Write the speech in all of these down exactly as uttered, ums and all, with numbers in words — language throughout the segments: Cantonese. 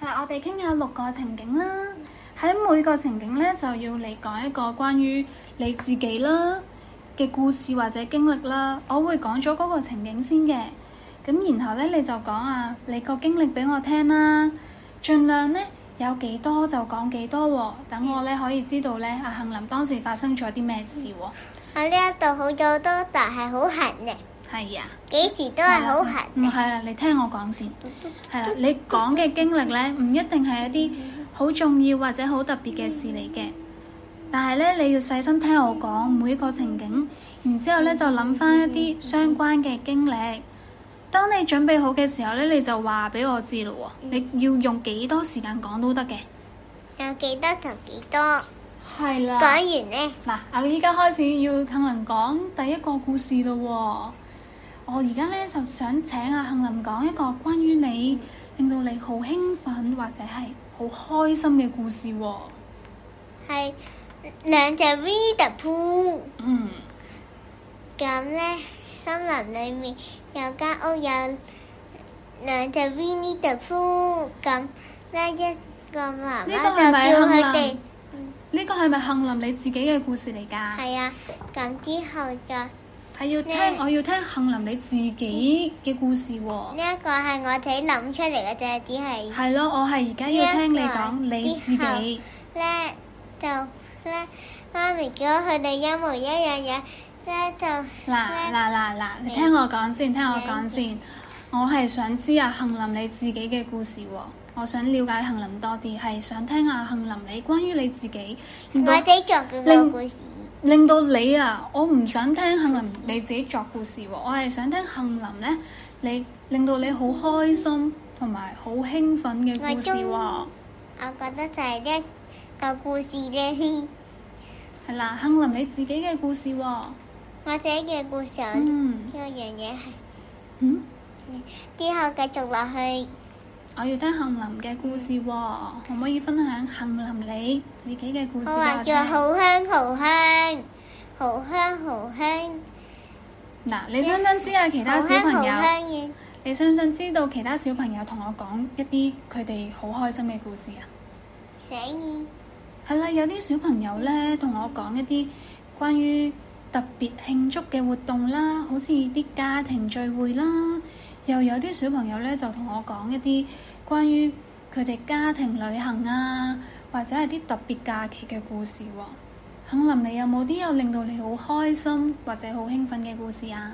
嗱，我哋傾下六個情景啦。喺每個情景咧，就要嚟講一個關於你自己啦嘅故事或者經歷啦。我會講咗嗰個情景先嘅，咁然後咧你就講啊，你個經歷俾我聽啦。盡量咧有幾多就講幾多喎，等我咧可以知道咧阿杏林當時發生咗啲咩事喎。 我呢一度好咗多，但係好痕嘅。 係啊， 幾時都係好痕。 唔係啦，你聽我講先。係啦，你講嘅經歷咧，唔一定係一啲好重要或者好特別嘅事嚟嘅。但係咧，你要細心聽我講每一個情景，然之後咧就諗翻一啲相關嘅經歷。當你準備好嘅時候咧，你就話俾我知咯喎。你要用幾多時間講都得嘅。 有幾多就幾多。 係啦。 講完咧。 嗱，我依家開始要杏林講第一個故事咯喎。我而家咧就想請阿杏林講一個關於你令到你好興奮或者係好開心嘅故事喎。 係兩隻 Winnie the Pooh。 嗯。 咁咧，森林裏面有間屋，有兩隻 Winnie the Pooh。咁咧一個媽媽就叫佢哋。 呢個係咪杏林你自己嘅故事嚟㗎？ 係啊，咁之後就係要聽，我要聽杏林你自己嘅故事喎。 呢一個係我自己諗出嚟嘅啫，只係。 係咯，我係而家要聽你講你自己。 咧就咧，媽咪叫佢哋一模一樣嘢，咧就。 嗱嗱嗱嗱，你聽我講先，聽我講先。我係想知阿杏林你自己嘅故事喎。我想了解杏林多啲，係想聽下杏林你關於你自己。 我自己作嘅個故事。 令到你啊，我唔想聽杏林你自己作故事喎，我係想聽杏林咧，你令到你好開心同埋好興奮嘅故事喎。我覺得就係一個故事咧。 係啦，杏林你自己嘅故事喎。 我自己嘅故事。嗯。呢樣嘢係。 嗯。 之後繼續落去。 我要聽杏林嘅故事喎，可唔可以分享杏林你自己嘅故事俾我聽？ 我話叫好香好香，好香好香。 嗱，你想唔想知下其他小朋友？你想唔想知道其他小朋友同我講一啲佢哋好開心嘅故事啊？ 想要。 係啦，有啲小朋友咧同我講一啲關於特別慶祝嘅活動啦，好似啲家庭聚會啦。又有啲小朋友咧就同我講一啲關於佢哋家庭旅行啊，或者係啲特別假期嘅故事喎。杏林，你有冇啲有令到你好開心或者好興奮嘅故事啊？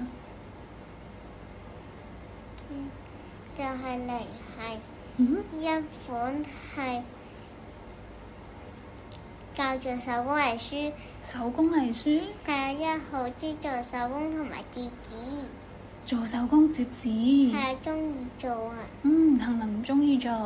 嗯，就係嚟係一款係教做手工藝書。 手工藝書？ 係啊，一好中意做手工同埋折紙。 做手工折紙？ 係啊，中意做啊。 嗯，杏林中意做，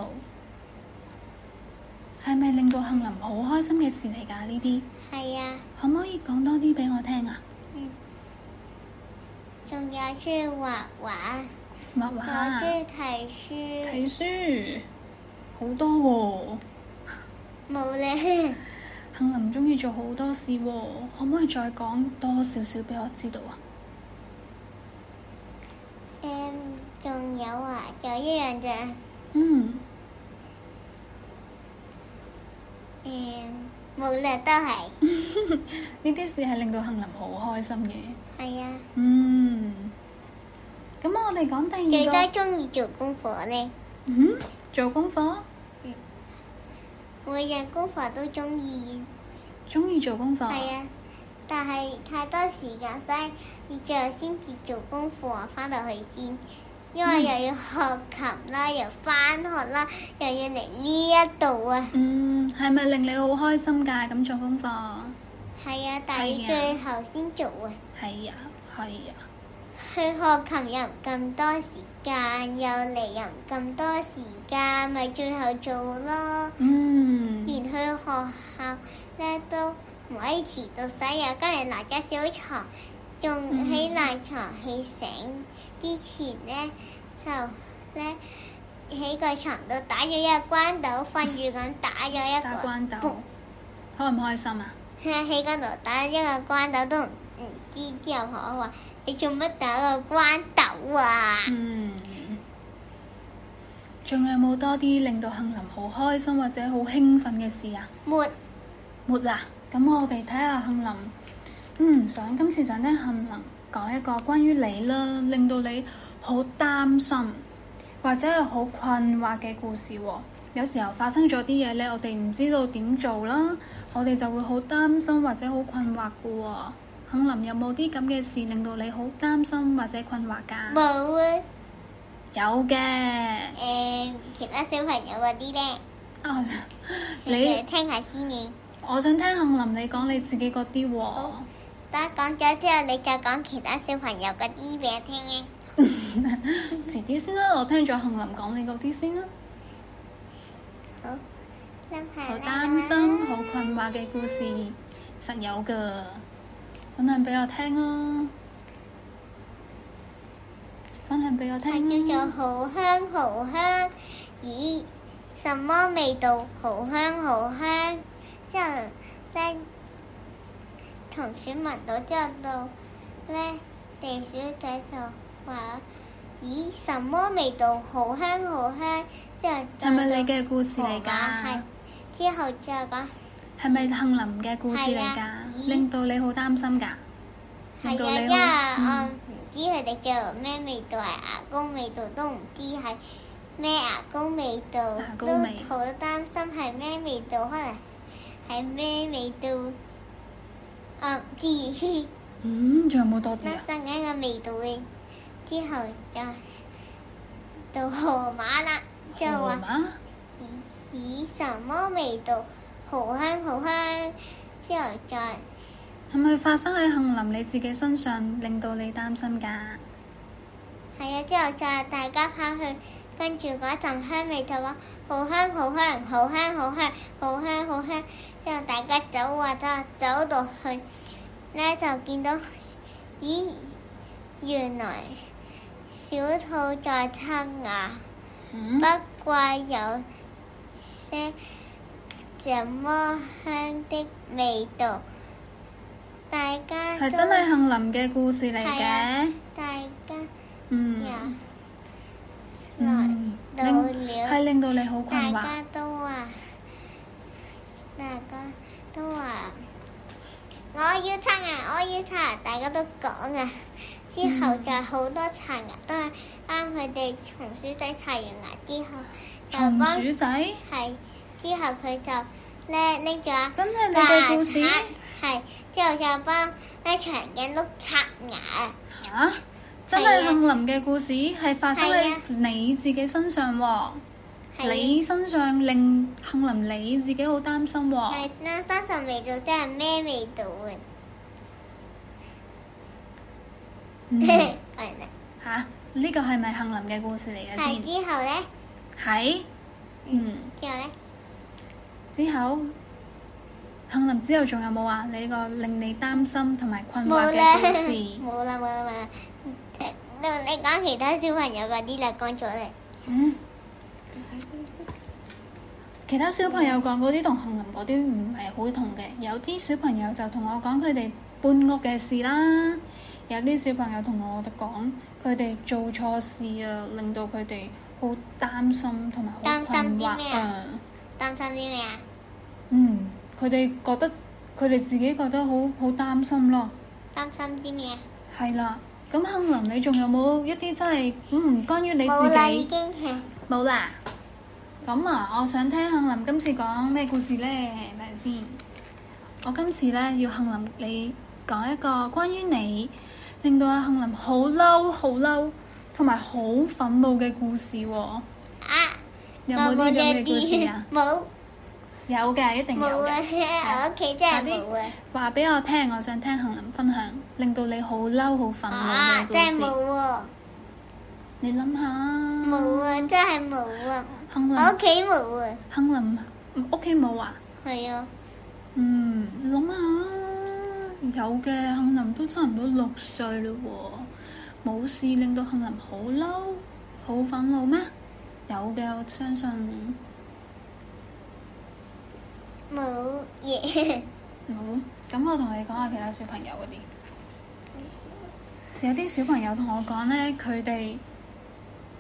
係咪令到杏林好開心嘅事嚟㗎？呢啲係啊。 可唔可以講多啲俾我聽啊？ 嗯。仲有中意畫畫。 畫畫。 我中意睇書。 睇書，好多喎。 冇咧。 杏林中意做好多事喎，可唔可以再講多少少俾我知道啊？ 誒，仲有啊，就一樣啫。 嗯。 誒，冇啦，都係。 呢啲事係令到杏林好開心嘅。 係啊。 嗯。咁我哋講第二個。 幾多中意做功課咧？ 嗯？做功課？ 嗯。每日功課都中意。 中意做功課？ 係啊，但係太多時間，所以你最後先至做功課，翻到去先。因為又要學琴啦，嗯、又翻學啦，又要嚟呢一度啊。 嗯，係咪令你好開心㗎？咁做功課？ 係啊，但係最後先做啊。 係啊，係啊。 去學琴又唔咁多時間，又嚟又唔咁多時間，咪最後做咯。 嗯。連去學校咧都唔可以遲到，所以今日賴咗小床，仲喺賴床起醒之前咧，就咧喺個床度打咗一個關斗，瞓住咁打咗一個。 打關斗。開唔開心啊？ 喺嗰度打一個關斗都唔知，之後婆婆話：你做乜打個關斗啊？ 嗯。 仲有冇多啲令到杏林好開心或者好興奮嘅事啊？ 沒沒啦，咁我哋睇下杏林，嗯，想今次想聽杏林講一個關於你啦，令到你好擔心或者係好困惑嘅故事喎。有時候發生咗啲嘢咧，我哋唔知道點做啦，我哋就會好擔心或者好困惑嘅喎。杏林有冇啲咁嘅事令到你好擔心或者困惑㗎？ 冇啊。 有嘅。 誒，其他小朋友嗰啲咧， 啊， 你你聽下先你。 我想聽杏林你講你自己嗰啲喎。 等講咗之後，你再講其他小朋友嗰啲俾我聽嘅。 遲啲先啦，我聽咗杏林講你嗰啲先啦。 好，真係好擔心、好困惑嘅故事，實有㗎，分享俾我聽啊！分享俾我聽係叫啊！ 做好香好香，咦？什麼味道？好香好香。之後咧，同鼠聞到之後到咧，地鼠仔就話：咦？什麼味道？好香好香。之後係咪你嘅故事嚟㗎？ 係。之後再講。 係咪杏林嘅故事嚟㗎？令到你好擔心㗎？令到係啊， 你因為好我唔知佢哋叫咩味道，係牙膏味道都唔知係咩牙膏味道， 牙膏都味好擔心係咩味道，可能係咩味道，我唔知。 嗯，仲有冇多啲啊？ 等緊個味道嘅，之後就到河馬啦，就話河馬？ 咦，什麼味道？好香好香，之後再。 係咪發生喺杏林你自己身上，令到你擔心㗎？ 係啊，之後再大家跑去跟住嗰陣香味就講好香好香好香好香好香好香，之後大家走啊走啊走到去咧就見到，咦，原來小兔在刷牙， 嗯？ 不過有些這麼香的味道，大家都係真係杏林嘅故事嚟係啊嘅。 大家嗯。 呀嗯， 來到了， 係令到你好困惑。 大家都話，大家都話，我要刷牙，我要刷牙，大家都講啊。之後就好多刷牙都係啱佢哋松鼠仔刷完牙之後，就松幫鼠仔？ 係之後佢就咧拎咗真係你嘅故事？ 係之後就幫咧長頸鹿刷牙。 嚇！真係杏林嘅故事，係發生喺你自己身上喎。你身上令杏林你自己好擔心喎。 係啦，三十味道真係咩味道啊？ 嗯。 係啦。 嚇！呢個係咪杏林嘅故事嚟嘅先？ 係之後咧？ 係。嗯。 之後咧？ 之後，杏林之後仲有冇啊？你呢個令你擔心同埋困惑嘅故事？ 冇啦冇啦冇啦。你你講其他小朋友嗰啲啦，講咗啦。 嗯。其他小朋友講嗰啲同杏林嗰啲唔係好同嘅，有啲小朋友就同我講佢哋搬屋嘅事啦，有啲小朋友同我哋講佢哋做錯事啊，令到佢哋好擔心同埋好困惑啊。 擔心啲咩啊？ 嗯，佢哋覺得佢哋自己覺得好好擔心咯。 擔心啲咩啊？ 係啦，咁杏林你仲有冇一啲真係嗯關於你自己？ 冇啦，已經係冇啦。咁啊，我想聽杏林今次講咩故事咧？睇下先。我今次咧要杏林你講一個關於你令到阿杏林好嬲、好嬲同埋好憤怒嘅故事喎。啊！有冇啲咁嘅故事啊？ 冇。 有嘅，一定有嘅。 冇啊！我屋企真係冇啊。 話俾我聽，我想聽杏林分享，令到你好嬲、好憤怒嘅故事。 真係冇喎。 你諗下。 冇啊！真係冇啊！ 杏林。 我屋企冇啊。 杏林屋企冇啊？ 係啊。 嗯，諗下，有嘅，杏林都差唔多六歲嘞喎，冇事令到杏林好嬲、好憤怒咩？有嘅，我相信。 冇嘢。 冇，咁我同你講下其他小朋友嗰啲。有啲小朋友同我講咧，佢哋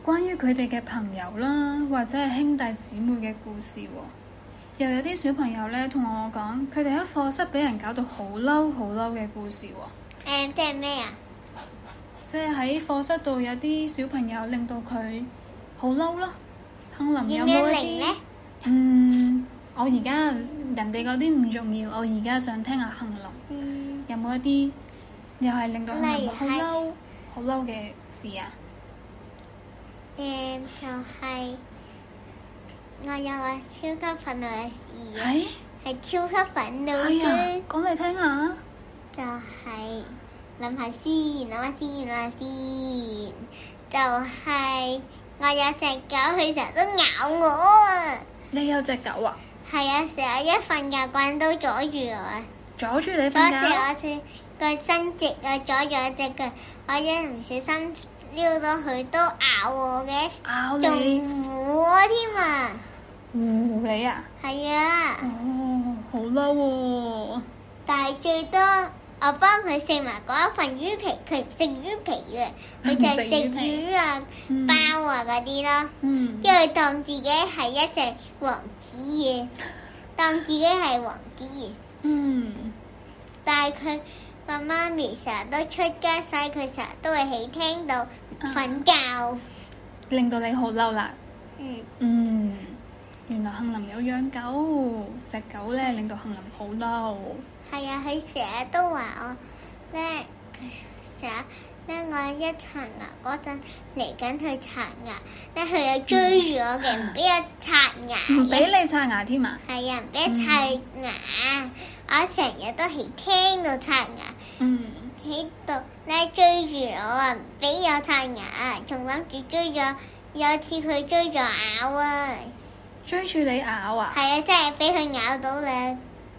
關於佢哋嘅朋友啦，或者係兄弟姊妹嘅故事喎。又有啲小朋友咧同我講，佢哋喺課室俾人搞到好嬲好嬲嘅故事喎。 誒、嗯，即係咩啊？ 即係喺課室度有啲小朋友令到佢好嬲咯。杏林有冇一啲？ 咧？ 嗯，我而家人哋嗰啲唔重要，我而家想聽下杏林。 嗯， 有冇一啲又係令到杏林好例如係嬲好嬲嘅事啊？ 誒、嗯，就係、我有個超級憤怒嘅事嘅， 係係超級憤怒係啊嘅，， 講嚟聽下。 就係諗下先，諗下先，諗下先，就係、我有隻狗，佢成日都咬我啊！ 你有隻狗啊？ 係啊，成日一瞓覺，個人都阻住我啊！ 阻住你嗰時瞓覺？ 我隻個伸直啊，阻住我隻腳，我一唔小心撩到佢都咬我嘅， 咬仲你？ 糊我添啊！ 糊你啊？ 係啊， 哦，好嬲喎！ 但係最多我幫佢食埋嗰一份魚皮，佢唔食魚皮嘅，佢就係食魚啊、 嗯包啊嗰啲咯。 嗯， 因為當自己係一隻王子嘅，當自己係王子嘅。 嗯， 但係佢個媽咪成日都出街，所以佢成日都會喺廳度瞓覺。 令到你好嬲啦。 嗯， 嗯，原來杏林有養狗，隻狗咧令到杏林好嬲。 係啊，佢成日都話我咧，成日咧我一刷牙嗰陣嚟緊去刷牙，咧佢又追住我嘅，唔俾我刷牙。 唔俾你刷牙添啊？ 係啊，唔俾我刷牙。我成日都喺廳度刷牙。 嗯， 喺度咧追住我啊，唔俾我刷牙，仲諗住追咗。有次佢追咗咬啊， 追住你咬啊？ 係啊，真係俾佢咬到啦。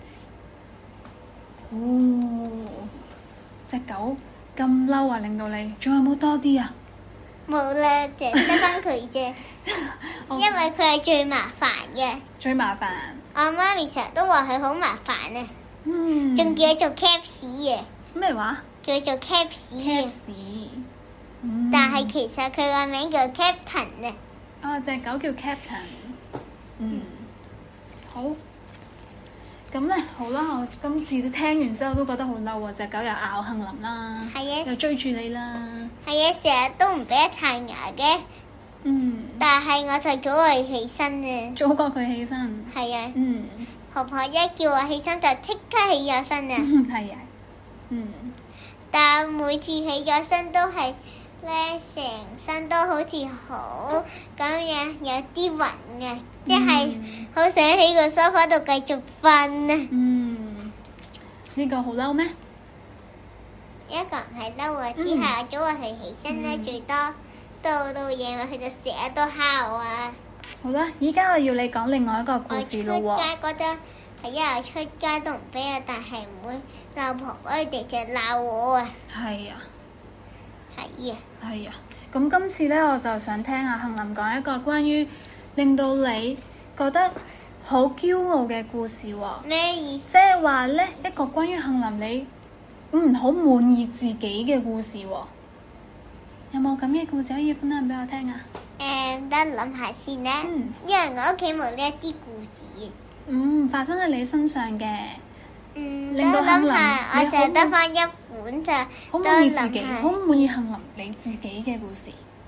哦，隻狗咁嬲啊，令到你，仲有冇多啲啊？ 冇啦，淨係得翻佢啫。因為佢係最麻煩嘅。 最麻煩。 我媽咪成日都話佢好麻煩啊， 嗯。 仲叫佢做 Caps 嘅。 咩話？ 叫佢做 Caps 嘅。 Caps。嗯。 但係其實佢個名叫 Captain 啊。 啊，隻狗叫 Captain。嗯。好。咁咧，好啦，我今次都聽完之後都覺得好嬲啊！隻狗又咬杏林啦， 係啊， 又追住你啦。 係啊，成日都唔俾我刷牙嘅。 嗯。 但係我就早佢起身啊。 早過佢起身。 係啊。 嗯。 婆婆一叫我起身就即刻起咗身啊。 係啊。嗯。 但每次起咗身都係咧，成身都好似好咁樣，有啲暈嘅，即係好想喺個梳化度繼續瞓啊。 嗯。呢個好嬲咩？ 一個唔係嬲啊，只係我早過佢起身咧，最多到到夜晚佢就成日都敲啊。 好啦，依家我要你講另外一個故事咯喎。 我出街嗰陣係一日出街都唔俾啊，但係唔會鬧婆婆，佢哋就鬧我啊。 係啊。 係啊。 係啊。咁今次咧，我就想聽阿杏林講一個關於令到你覺得好驕傲嘅故事喎。 咩意思？ 即係話咧，一個關於杏林你嗯好滿意自己嘅故事喎。有冇咁嘅故事可以分享俾我聽啊？ 誒，得諗下先啦。 嗯。 因為我屋企冇呢一啲故事。 嗯，發生喺你身上嘅。 嗯， 令到杏林諗下，我就得翻一本咋。 好滿意自己，好滿意杏林你自己嘅故事。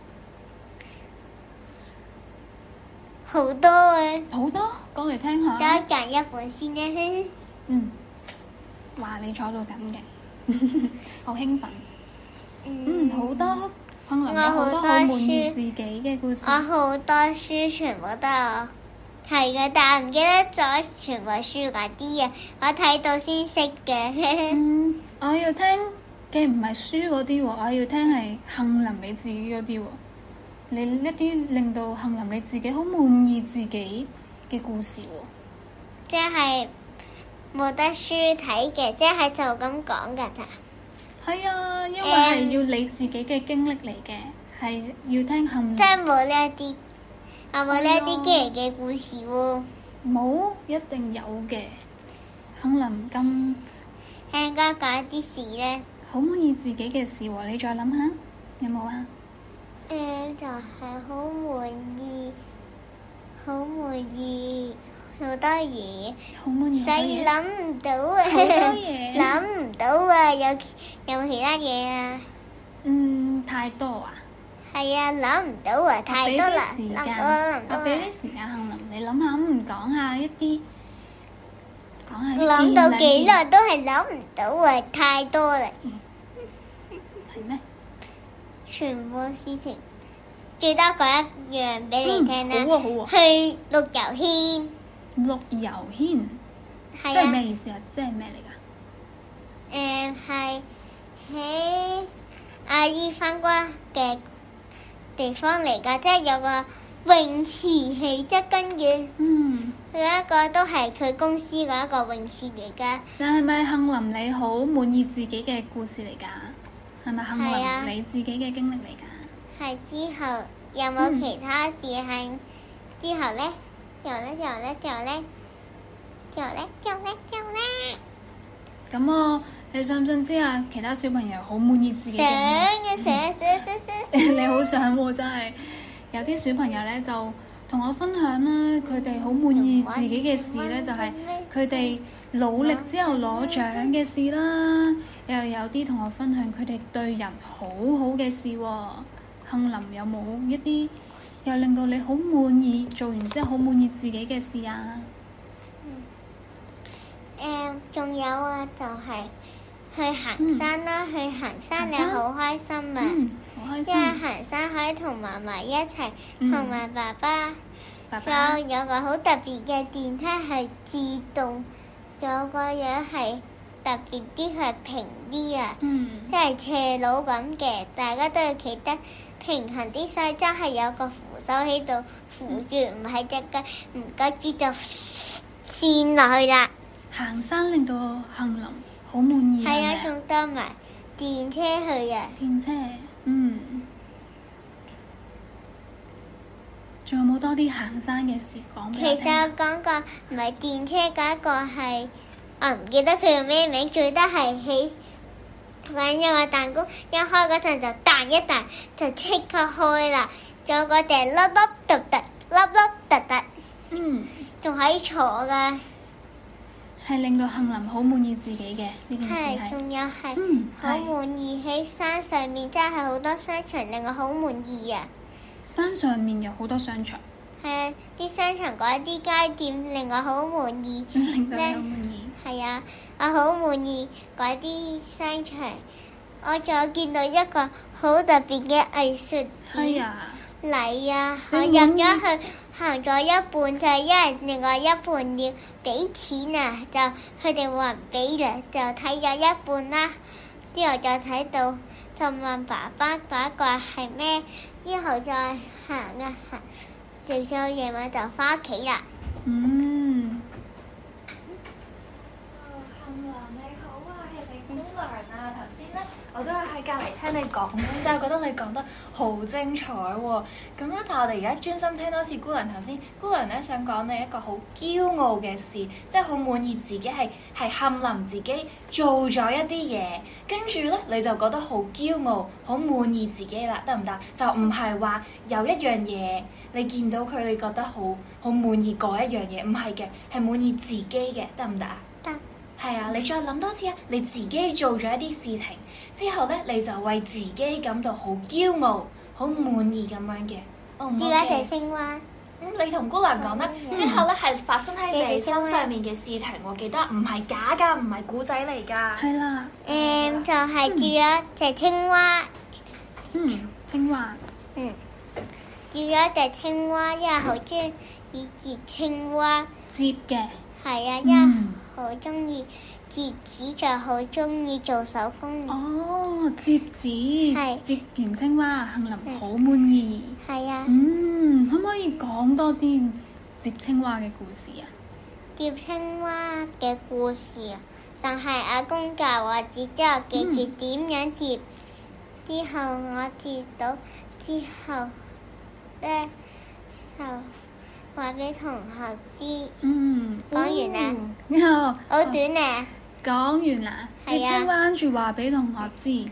好多啊！ 好多，講嚟聽下。 等我揀一本先啦。 嗯。話你坐到咁嘅，好興奮。嗯，好多杏林有好多好滿意自己嘅故事。 我好多書全部都有睇嘅，但係唔記得咗全部書嗰啲啊，我睇到先識嘅。 嗯，我要聽嘅唔係書嗰啲喎，我要聽係杏林你自己嗰啲喎。你一啲令到杏林你自己好滿意自己嘅故事喎。 即係冇得書睇嘅，即係就咁講㗎咋。 係啊，因為係要你自己嘅經歷嚟嘅，係、嗯、要聽杏林。 即係冇呢一啲，我冇呢一啲驚人嘅故事喎。 冇，一定有嘅。杏林咁聽家講一啲事咧。 好滿意自己嘅事喎，你再諗下，有冇啊？ 誒、 誒就係好滿意，好滿意好多嘢， 好滿意好所多嘢。 以諗唔到啊！ 好多嘢諗唔到啊！有有冇其他嘢啊？ 嗯，太多啊！ 係啊，諗唔到啊！太多啦， 我俾啲時間， 諗諗唔到啊我俾啲時間杏林，你諗下，唔講下一啲，講下啲諗到幾幾耐都係諗唔到啊！太多啦， 係咩？ 全部事情最多講一樣俾你聽啦。 嗯好啊好啊去綠油軒， 綠油軒，即係啊係咩，意思啊？即係咩嚟㗎？ 誒係喺阿姨翻過嘅地方嚟㗎，即係有個泳池喺側跟嘅。 嗯， 佢一個都係佢公司嗰一個泳池嚟㗎。 但係咪杏林你好滿意自己嘅故事嚟㗎？係咪杏係啊林你自己嘅經歷嚟㗎？ 係之後有冇其他事係、嗯、之後咧？之後咧？之後咧？之後咧？之後咧？之後咧？之後咧？ 咁我你想唔想知啊？其他小朋友好滿意自己嘅想咩？ 嘅想想想想。 你好想喎、真係有啲小朋友咧就同我分享啦，佢哋好滿意自己嘅事咧，就係佢哋努力之後攞獎嘅事啦。又有啲同我分享佢哋對人好好嘅事喎。杏林有冇一啲又令到你好滿意，做完之後好滿意自己嘅事啊？ 誒，仲有啊，就係、是、去行山啦，嗯、去行山你好開心啊！ 嗯，好開心。 因為行山可以同媽媽一齊，同埋、嗯、爸爸。 爸爸。 仲有，有個好特別嘅電梯係自動，仲有個樣係特別啲，係平啲啊！ 嗯。 即係斜路咁嘅，大家都要企得平衡啲，所以真係有個扶手喺度扶住，唔係隻腳唔夠住就跣落去啦。 行山令到杏林好滿意， 係啊，仲搭埋電車去啊！ 電車，嗯，仲有冇多啲行山嘅事講俾我聽？ 其實我講過唔係電車嗰一個係，我唔記得佢叫咩名，最多係起玩一個蛋糕，一開嗰陣就彈一彈，就即刻開啦。仲有個地粒粒突突，粒粒突突， 嗯， 仲可以坐㗎。 係令到杏林好滿意自己嘅呢件事係。 係，仲有係， 嗯， 好滿意喺山上面，真係好多商場令我好滿意啊！ 山上面有好多商場。 係啊，啲商場嗰啲街店令我好滿意。 令到你好滿意。 係啊，我好滿意嗰啲商場。我仲有見到一個好特別嘅藝術係啊。 禮啊！我入咗去，行咗一半就係因為另外一半要俾錢啊，就佢哋話唔俾啦，就睇咗一半啦。之後就睇到，就問爸爸嗰個係咩？之後再行啊行，直到夜晚就翻屋企啦。 嗯。 杏林你好啊，係你姑娘啊！頭先咧，我都係喺隔離聽你講，之後覺得你講得好精彩喎、哦。咁咧，但係我哋而家專心聽多次姑娘頭先，姑娘咧想講你一個好驕傲嘅事，即係好滿意自己係係杏林自己做咗一啲嘢，跟住咧你就覺得好驕傲、好滿意自己啦，得唔得？就唔係話有一樣嘢你見到佢，你覺得好好滿意嗰一樣嘢，唔係嘅，係滿意自己嘅，得唔得啊？ 得。 係啊，你再諗多次啊！你自己做咗一啲事情之後咧，你就為自己感到好驕傲、好滿意咁樣嘅。哦，唔 OK。 而家就青蛙。 咁你同姑娘講啦， 嗯、 之後咧係發生喺你身上面嘅事情，我記得唔係假㗎，唔係古仔嚟㗎。 係啦。 誒、嗯，就係住咗隻青蛙。 嗯，青蛙。 嗯。住咗隻青蛙，因為好中意接青蛙。 接嘅。 係啊，因為好中意摺紙，就好中意做手工。 哦，摺紙。 係。 摺完青蛙，杏林好滿意。 係啊。 嗯，可唔可以講多啲摺青蛙嘅故事啊？ 摺青蛙嘅故事啊，就係阿公教我摺，之後記住點樣摺。嗯、之後我摺到之後咧，就話俾同學知。 嗯， 講完啦。 然後好短啊。 講完啦。摺青蛙跟住話俾同學知。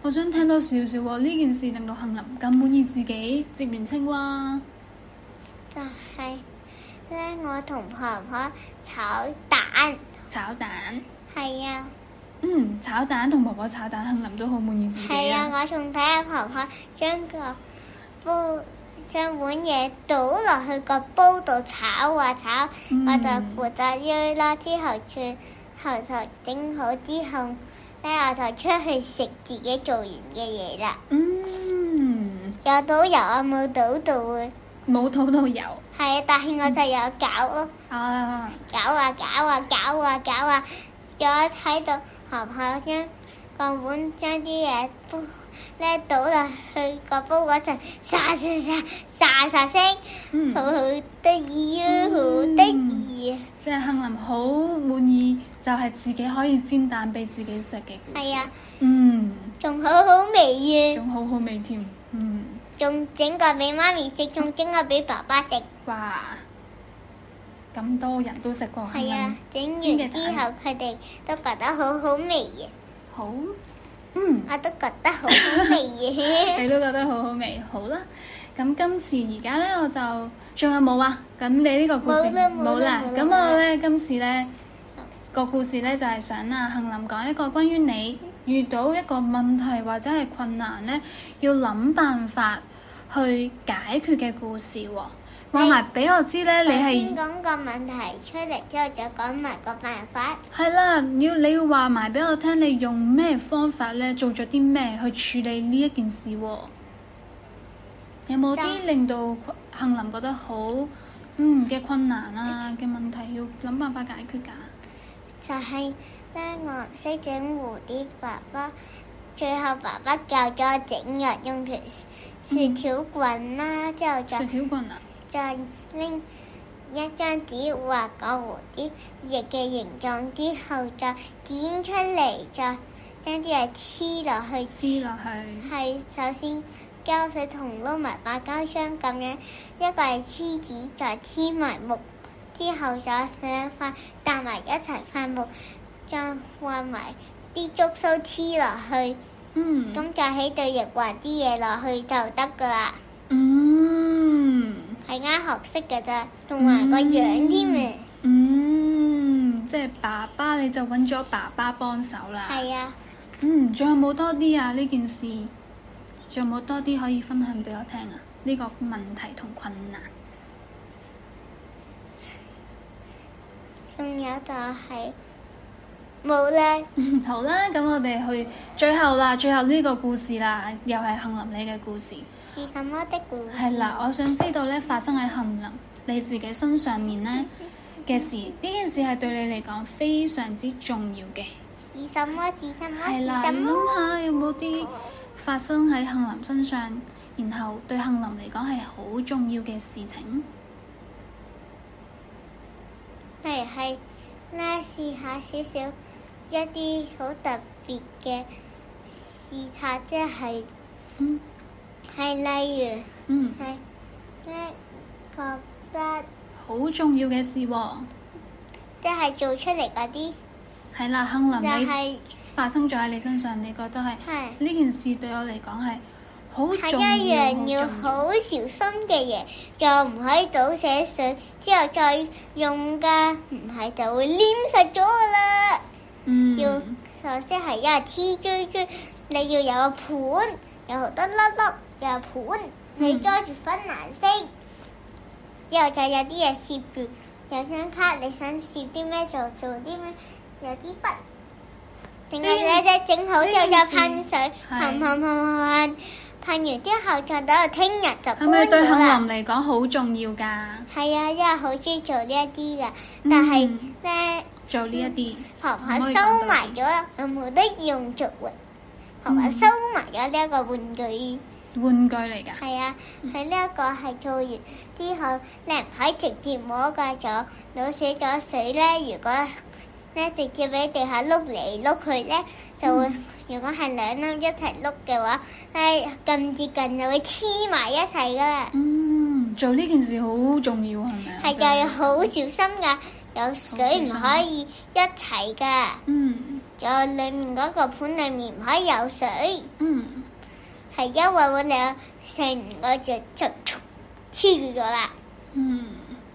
我想聽多少少喎，呢件事令到杏林咁滿意自己接完青蛙。 就係咧，我同婆婆炒蛋。 炒蛋。 係啊。 嗯，炒蛋同婆婆炒蛋，杏林都好滿意自己係啊，我仲睇下婆婆將個煲將碗嘢倒落去個煲度炒啊炒， 嗯、 我就負責醃啦。之後轉後就整好之後咧，我就出去食自己做完嘅嘢啦。 嗯。 有倒油啊，冇倒到啊。 冇倒到油。係啊，但係我就有攪咯。 啊。 攪啊攪啊攪啊攪啊，有睇到婆婆將個碗將啲嘢煲咧倒落去個煲嗰陣，沙沙沙沙沙聲，嗯、好好得意啊，好得意啊！ 即係杏林好滿意，就係、是、自己可以煎蛋俾自己食嘅故事。 係啊。 嗯。 仲好好味啊！ 仲好好味添。嗯。仲整個俾媽咪食，仲整個俾爸爸食。 哇！咁多人都食過杏林。 係啊，整完之後佢哋都覺得好好味嘅。 好。嗯。 我都覺得好好味嘅。 你都覺得好好味，好啦。咁今次而家咧，我就仲有冇啊？咁你呢個故事冇啦。咁我咧今次咧個故事咧就係、是、想啊，杏林講一個關於你遇到一個問題或者係困難咧，要諗辦法去解決嘅故事喎、哦。話埋俾我知咧，你係先講個問題出嚟之後，再講埋個辦法。 係啦，要你要話埋俾我聽，你用咩方法咧，做咗啲咩去處理呢一件事喎、哦？有冇啲令到杏林覺得好嗯嘅困難啊嘅問題，要諗辦法解決㗎？ 就係咧，我唔識整蝴蝶爸爸，最後爸爸教咗我整嘅，用條雪條棍啦，嗯、之後就雪條棍啊， 再拎一張紙畫個蝴蝶翼嘅形狀，之後再剪出嚟，再將啲嘢黐落去。 黐落去。 係首先。膠水同撈埋把膠箱咁樣，一個係黐紙，再黐埋木，之後再兩塊搭埋一齊塊木，再畫埋啲觸鬚黐落去。 嗯。 咁再喺對翼畫啲嘢落去就得噶啦。 嗯。 係啱學識噶咋，仲畫個樣添啊。 嗯，即係爸爸你就揾咗爸爸幫手啦。 係啊。 嗯，仲有冇多啲啊？呢件事？仲有冇多啲可以分享俾我聽啊？呢、這個問題同困難， 仲有就係冇啦。 好啦，咁我哋去最後啦，最後呢個故事啦，又係杏林你嘅故事。 是什麼的故事？ 係啦，我想知道咧，發生喺杏林你自己身上面咧嘅事，呢件事係對你嚟講非常之重要嘅。 是什麼？是什麼？ 係啦，你諗下有冇啲發生喺杏林身上，然後對杏林嚟講係好重要嘅事情。 係係，咧試下少少一啲好特別嘅視察，即係， 嗯， 係例如， 嗯， 係咧覺得好重要嘅事喎、哦， 即係做出嚟嗰啲。係啦，杏林你。 你發生咗喺你身上，你覺得係呢件事對我嚟講係好重要， 係一樣要好小心嘅嘢，就唔可以倒瀉水之後再用噶，唔係就會黏實咗噶啦。 嗯， 要首先係一係黐珠珠，你要有個盤，有好多粒粒，有個盤，你裝住粉藍色，之後再有啲嘢攝住，有張卡，你想攝啲咩就做啲咩，有啲筆。整個咧即整好之後就噴水，噴噴噴噴噴，噴完之後再等到聽日就乾咗啦。係咪對杏林嚟講好重要㗎？ 係啊，因為好中意做呢一啲㗎，但係咧做呢一啲， 婆婆收埋咗，有冇得用做啊？婆婆收埋咗呢一個玩具。 玩具嚟㗎？ 係啊，佢呢一個係做完之後，你唔可以直接摸㗎，咗倒瀉咗水咧，如果咧直接喺地下碌嚟碌去咧，就會、嗯、如果係兩粒一齊碌嘅話，係咁接近就會黐埋一齊噶啦。 嗯，做呢件事好重要係咪啊？ 係就要好小心噶，有水唔可以一齊噶。 嗯， 咗裡面嗰個盤裡面唔可以有水， 嗯， 係因為會令成個隻就黐住咗啦。 嗯，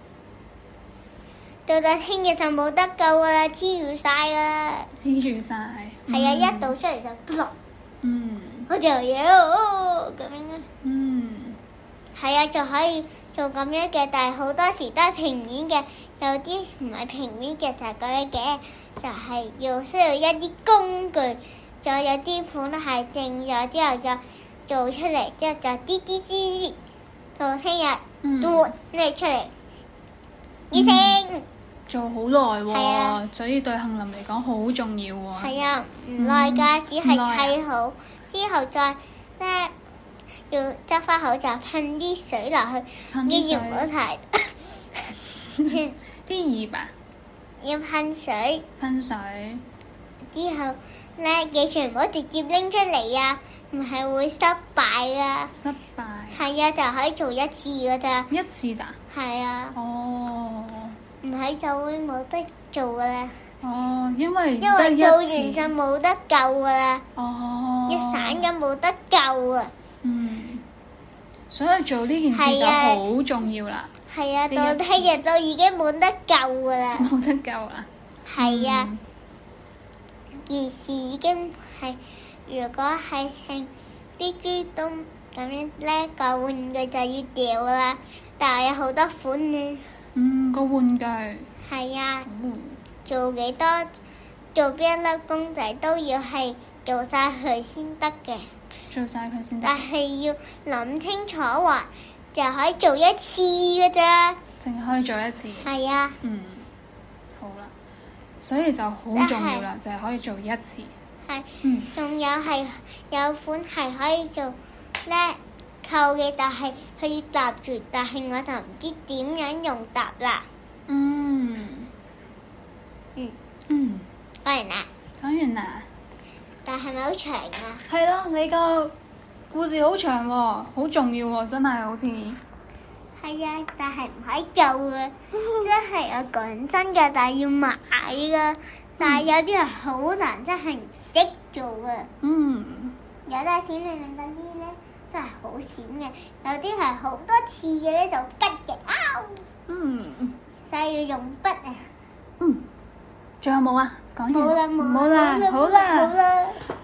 到到聽日就冇得救噶啦，黐住晒啦。 黐住晒。 係啊，一倒出嚟就嘟落， 嗯， 好條嘢哦咁樣。 嗯， 係啊，就可以做咁樣嘅，但係好多時都係平面嘅，有啲唔係平面嘅就係咁樣嘅，就係、是、要需要一啲工具，再有啲盤係正咗之後再做出嚟，之後就滴滴滴，到聽日嘟拎出嚟，完成。 做好耐喎， 啊、 所以對杏林嚟講好重要喎。 係啊，唔耐㗎，只係砌好、 啊、 之後再咧要執翻好就噴啲水落去，啲葉唔好太啲葉啊， 要噴水。 噴水之後咧，記住唔好直接拎出嚟啊，唔係會失敗啊。 失敗。 係啊，就可以做一次㗎咋。 一次咋？ 係啊。 哦。 唔係就會冇得做㗎啦。 哦，因為因為做完就冇得救㗎啦。 哦。 一散咁冇得救啊。 嗯。所以做呢件事就好重要啦。 係啊，到聽日就已經冇得救㗎啦。 冇得救啦。 係啊。嗯、件事已經係，如果係成啲豬都咁樣咧，個玩具就要掉啦。但係有好多款嘅。 嗯，個玩具。 係啊。 嗯、 做幾多，做邊一粒公仔都要係做晒佢先得嘅。 做晒佢先得。 但係要諗清楚話，就可以做一次㗎咋。 淨係可以做一次。 係啊。 嗯。好啦，所以就好重要啦，就係可以做一次。 係。 嗯。 仲有係有款係可以做咧扣嘅，但係佢要搭住，但係我就唔知點樣用搭啦。 嗯。 嗯。 嗯。 講完啦。 講完啦。 但係咪好長啊？ 係咯，你個故事好長喎，好重要喎，真係好似。 係啊，但係唔可以做嘅，真係我講真嘅，但係要買㗎。但係有啲係好難，真係唔識做嘅。 嗯。 有得閃你兩個呢咧，真係好閃嘅。有啲係好多次嘅咧，就吉嘅。啊！ 嗯。 所以要用筆啊。 嗯。仲有冇啊？講完。 冇啦，冇啦， 好啦，好啦。